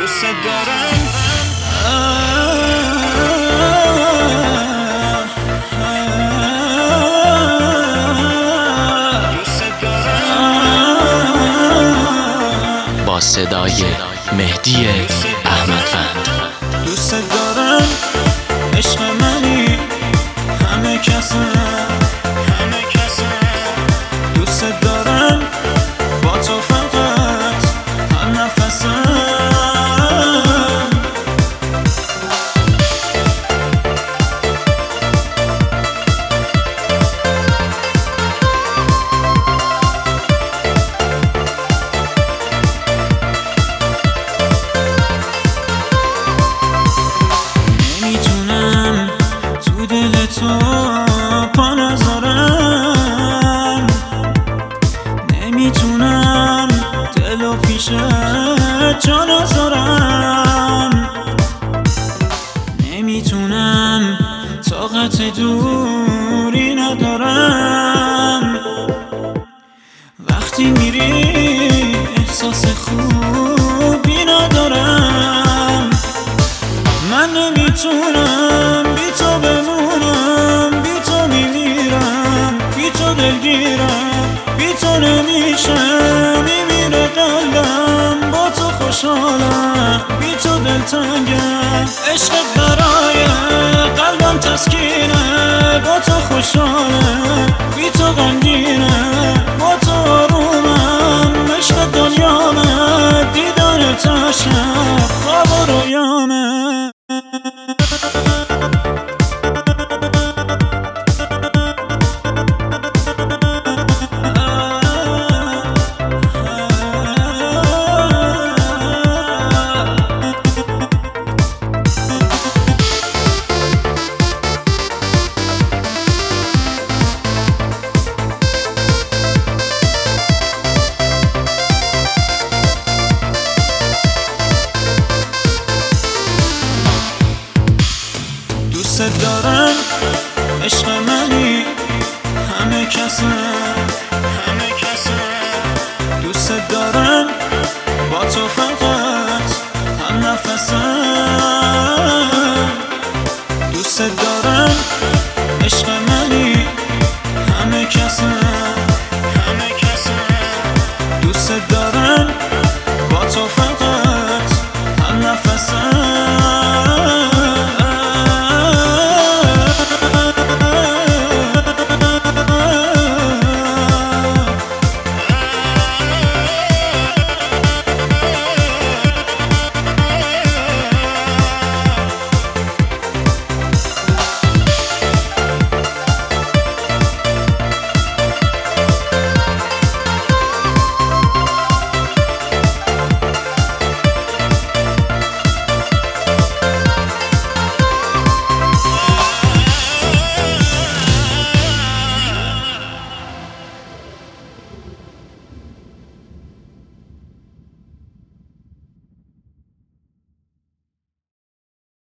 دوست دارم. با صدای مهدی احمدوند. دوست دارم، عشق منی، همه کسم. دوست دارم، با تو فقط هر نفسم. تو پا نذارم، نمیتونم دلو پیش جا نذارم، نمیتونم طاقت دوری ندارم. وقتی میری احساس خوبی ندارم. من نمیتونم بی تو بمونم، بی تو میمیرم، بی تو دلگیرم، بی تو نمیشه میمیره قلبم. با تو خوشحالم، بی تو دلتنگم. عشقت برای قلبم تسکینه، با تو خوشحالم، بی تو غمگینه، با تو آرومم. عشق دنیامه، دیدن تشم، خواب و رویامه. دوست دارم،